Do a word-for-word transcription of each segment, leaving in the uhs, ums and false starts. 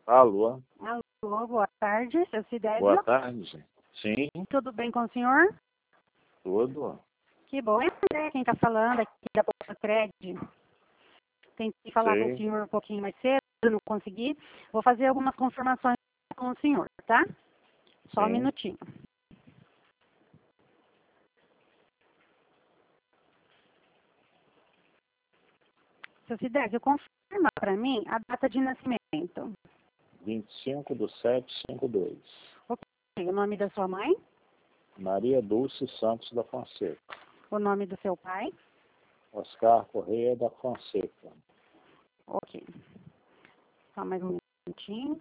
Alô? Alô, boa tarde, seu Cidésio. Boa tarde. Sim, Tudo bem com o senhor? tudo. Que bom, é André quem está falando aqui da Bolsa Cred. Tentei falar com o Sei. senhor um pouquinho mais cedo, não consegui. Vou fazer algumas confirmações com o senhor, tá? Só um Sim. minutinho. Seu Cidésio, confirma para mim a data de nascimento. vinte e cinco de sete de cinquenta e dois. Ok, o nome da sua mãe, Maria Dulce Santos da Fonseca. o nome do seu pai. Oscar Correia da Fonseca. Ok. Só mais um minutinho.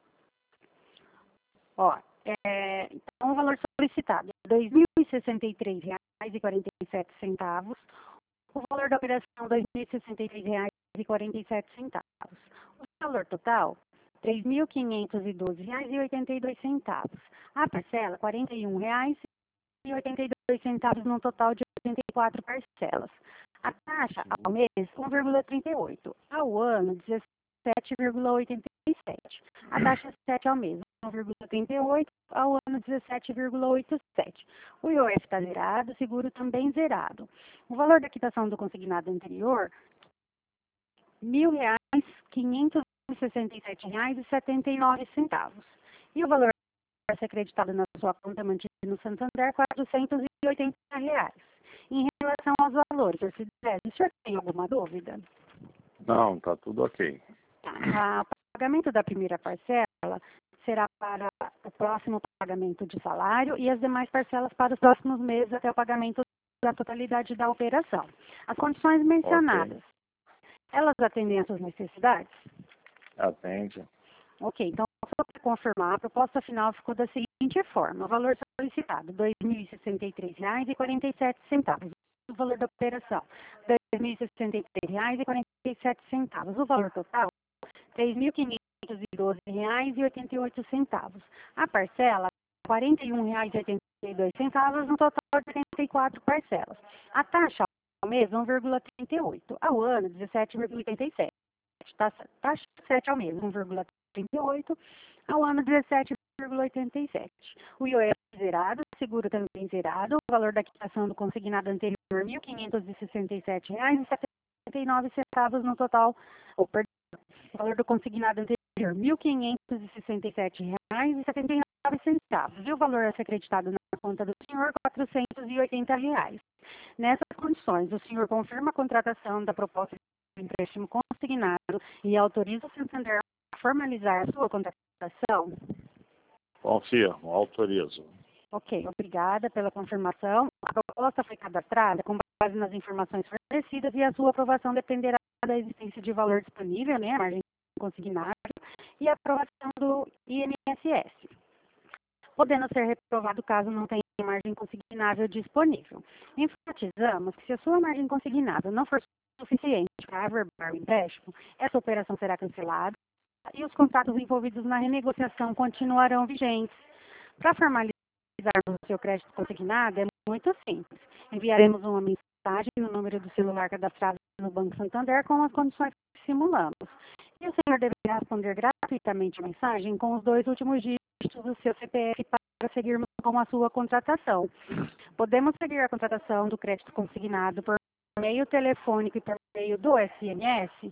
Ó, é, então o valor solicitado é dois mil e sessenta e três reais e quarenta e sete centavos. O valor da operação é dois mil e sessenta e três reais e quarenta e sete centavos. O valor total, três mil quinhentos e doze reais e oitenta e dois centavos. A parcela, quarenta e um reais e oitenta e dois centavos, num total de oitenta e quatro parcelas. A taxa ao mês, um vírgula trinta e oito. Ao ano, dezessete vírgula oitenta e sete. A taxa sete ao mês, um vírgula trinta e oito. Ao ano, dezessete vírgula oitenta e sete. O I O F está zerado, o seguro também zerado. O valor da quitação do consignado anterior, mil reais, quinhentos e sessenta e sete reais e setenta e nove centavos. E o valor a ser acreditado na sua conta mantido no Santander, quatrocentos e oitenta reais. Em relação aos valores, senhor Cidésio, o senhor tem alguma dúvida? Não, tá tudo ok. Tá. O pagamento da primeira parcela será para o próximo pagamento de salário e as demais parcelas para os próximos meses até o pagamento da totalidade da operação. As condições mencionadas, elas atendem às suas necessidades? Atende. Ok, então, só para confirmar, a proposta final ficou da seguinte forma: o valor solicitado, dois mil e sessenta e três reais e quarenta e sete centavos. O valor da operação, dois mil e sessenta e três reais e quarenta e sete centavos. O valor total, três mil quinhentos e doze reais e oitenta e oito centavos. A parcela, quarenta e um reais e oitenta e dois centavos, no total de oitenta e quatro parcelas. A taxa ao mês, um vírgula trinta e oito. Ao ano, dezessete vírgula oitenta e sete. Taxa sete ao mês, um vírgula trinta e oito. Ao ano, dezessete vírgula oitenta e sete. O I O F zerado, o seguro também zerado. O valor da quitação do consignado anterior, mil quinhentos e sessenta e sete reais e setenta e nove centavos no total. Oh, perdão. O valor do consignado anterior, mil quinhentos e sessenta e sete reais e setenta e nove centavos. E o valor a ser acreditado na conta do senhor, quatrocentos e oitenta reais. Nessas condições, o senhor confirma a contratação da proposta de empréstimo consignado e autoriza o Santander a formalizar a sua contratação? Confirmo, autorizo. Ok, obrigada pela confirmação. A proposta foi cadastrada com base nas informações fornecidas e a sua aprovação dependerá da existência de valor disponível, né, a margem consignada, e a aprovação do I N S S, podendo ser reprovado caso não tenha margem consignável disponível. Enfatizamos que se a sua margem consignável não for suficiente para averbar o empréstimo, essa operação será cancelada e os contratos envolvidos na renegociação continuarão vigentes. Para formalizar o seu crédito consignado é muito simples. Enviaremos uma mensagem no número do celular cadastrado no Banco Santander com as condições que simulamos. E o senhor deverá responder gratuitamente a mensagem com os dois últimos dígitos do seu C P F para seguirmos com a sua contratação. Podemos seguir a contratação do crédito consignado por meio telefônico e por meio do S M S?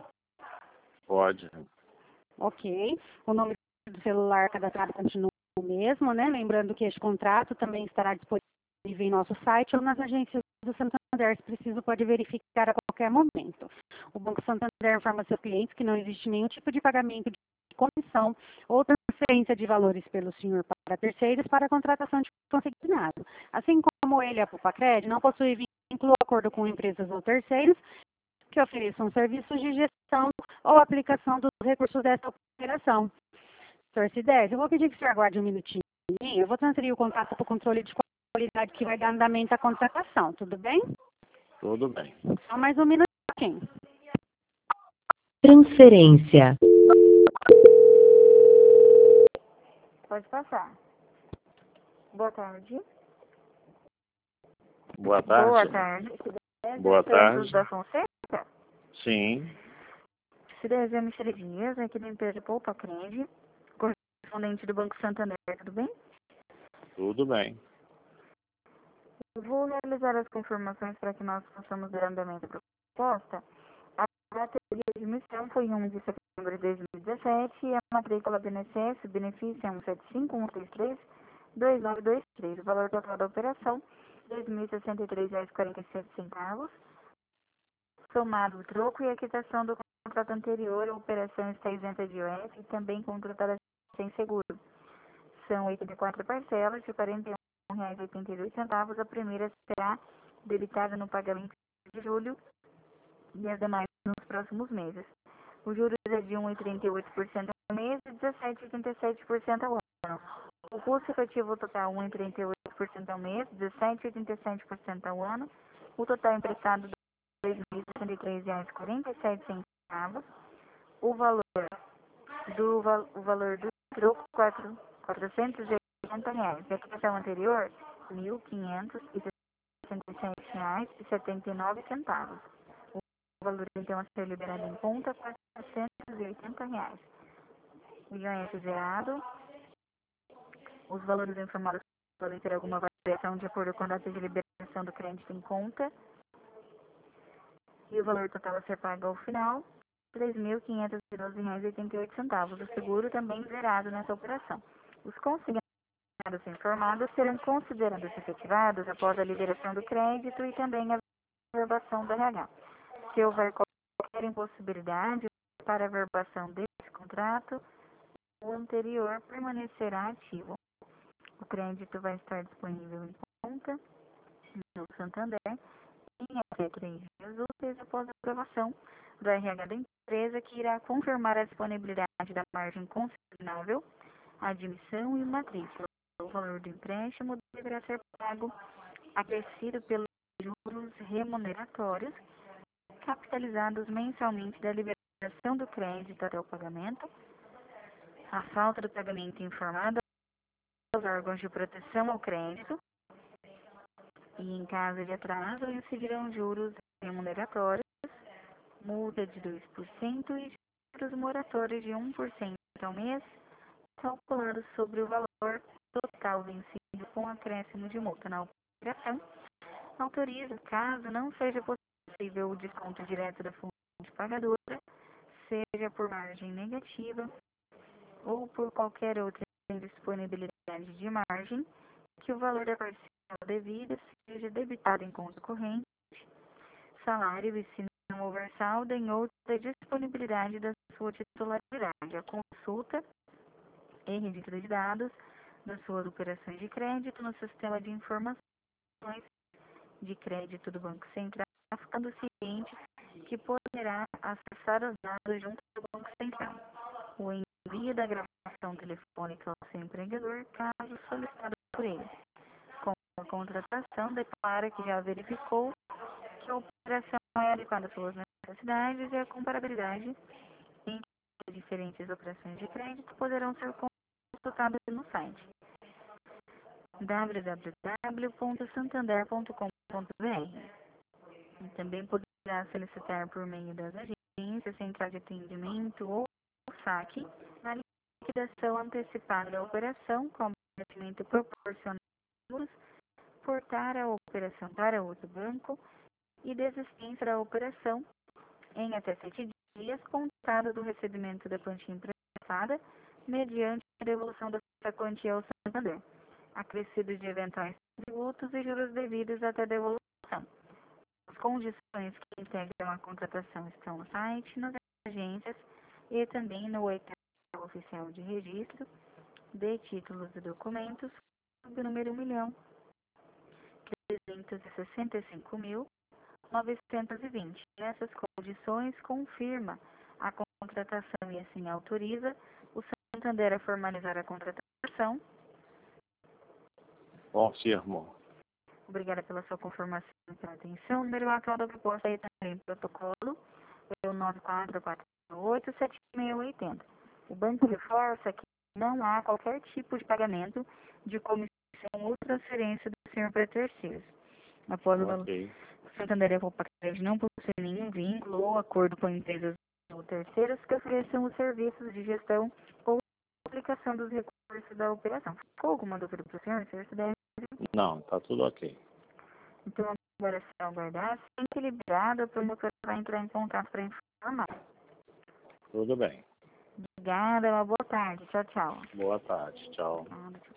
Pode. Ok. O número do celular cadastrado continua o mesmo, né? Lembrando que este contrato também estará disponível em nosso site ou nas agências do Santander, se preciso, pode verificar a qualquer momento. O Banco Santander informa seus clientes que não existe nenhum tipo de pagamento de comissão ou transferência de valores pelo senhor para terceiros para a contratação de consignado. Assim como ele, a Pupacred, não possui vínculo ou acordo com empresas ou terceiros que ofereçam serviços de gestão ou aplicação dos recursos dessa operação. senhor Cidésio, eu vou pedir que o senhor aguarde um minutinho. Eu vou transferir o contato para o controle de qualidade que vai dar andamento à contratação, tudo bem? Tudo bem. Só mais um minutinho. Transferência. Pode passar. Boa tarde. Boa tarde. Boa tarde. Boa tarde. Da Fonseca? Sim. Tereza Michele Dias, aqui da empresa Poupa Crede, correspondente do Banco Santander, tudo bem? Tudo bem. Eu vou realizar as confirmações para que nós possamos dar andamento à proposta. A data de emissão foi um de setembro de dois mil e dezessete e a matrícula B N S S, benefício é um sete cinco um três três dois nove dois três. O valor total da operação, dois mil e sessenta e três reais e quarenta e sete centavos. Somado o troco e a quitação do contrato anterior, a operação está isenta de I O F e também contratada sem seguro. São oitenta e quatro parcelas de quarenta e um reais e oitenta e dois centavos. A primeira será debitada no pagamento de julho e as demais nos próximos meses. O juros é de um vírgula trinta e oito por cento ao mês e dezessete vírgula oitenta e sete por cento ao ano. O custo efetivo total um vírgula trinta e oito por cento ao mês, dezessete vírgula oitenta e sete por cento ao ano. O total emprestado dois mil e sessenta e três reais e quarenta e sete centavos. O valor do o valor do troco quatrocentos e oitenta reais. A quitação anterior mil quinhentos e sessenta e sete reais e setenta e nove centavos. O valor então a ser liberado em conta quatrocentos e oitenta reais. O I O F zerado. Os valores informados podem ter alguma variação de acordo com a data de liberação do crédito em conta. E o valor total a ser pago ao final, três mil quinhentos e doze reais e oitenta e oito centavos. O seguro também zerado nessa operação. Os consignados informados serão considerados efetivados após a liberação do crédito e também a verbação do R H. Se houver qualquer impossibilidade para a verbação desse contrato, o anterior permanecerá ativo. O crédito vai estar disponível em conta no Santander em até três dias úteis após a aprovação do R H da empresa, que irá confirmar a disponibilidade da margem consignável, admissão e matrícula. O valor do empréstimo deverá ser pago acrescido pelos juros remuneratórios, capitalizados mensalmente da liberação do crédito até o pagamento. A falta do pagamento informada aos órgãos de proteção ao crédito e, em caso de atraso, incidirão juros remuneratórios, multa de dois por cento e juros moratórios de um por cento ao mês, calculados sobre o valor total vencido com acréscimo de multa na operação. Autoriza, caso não seja possível o desconto direto da fonte pagadora, seja por margem negativa ou por qualquer outra indisponibilidade de margem, que o valor da parcela devida seja debitado em conta corrente, salário e, se não houver saldo, em outra disponibilidade da sua titularidade. A consulta e registro de dados das suas operações de crédito no sistema de informações de crédito do Banco Central, ficando ciente que poderá acessar os dados junto do Banco Central. O envio da gravação telefônica ao seu empregador, caso solicitado por ele. Com a contratação, declara que já verificou que a operação é adequada às suas necessidades e a comparabilidade entre as diferentes operações de crédito poderão ser consultadas no site w w w ponto santander ponto com ponto b r. Também poderá solicitar por meio das agências, central de atendimento ou saque a liquidação antecipada da operação com vencimento proporcional, portar a operação para outro banco e desistência da operação em até sete dias, contado do recebimento da quantia emprestada, mediante a devolução dessa quantia ao Santander, acrescido de eventuais tributos e juros devidos até a devolução. As condições que integram a contratação estão no site, nas agências e também no oitavo oficial de registro de títulos e documentos, sob o número um milhão trezentos e sessenta e cinco mil novecentos e vinte. Nessas condições, confirma a contratação e assim autoriza o Santander a formalizar a contratação. Confirmo. Obrigada pela sua confirmação e pela atenção. O número atual da proposta aí também em protocolo é o nove quatro quatro oito sete seis oito zero. O banco reforça que não há qualquer tipo de pagamento de comissão ou transferência do senhor para terceiros. Após o valor, Ok. o Santander e a Poupa Crede não possui nenhum vínculo ou acordo com empresas ou terceiros que ofereçam os serviços de gestão ou aplicação dos recursos da operação. Ficou alguma dúvida para o senhor? O senhor se deve... Não, tá tudo ok. Então, agora se aguardar, assim que liberado, a promotora vai entrar em contato para informar. Tudo bem. Obrigada, uma boa tarde. Tchau, tchau. Boa tarde. Tchau. Obrigada.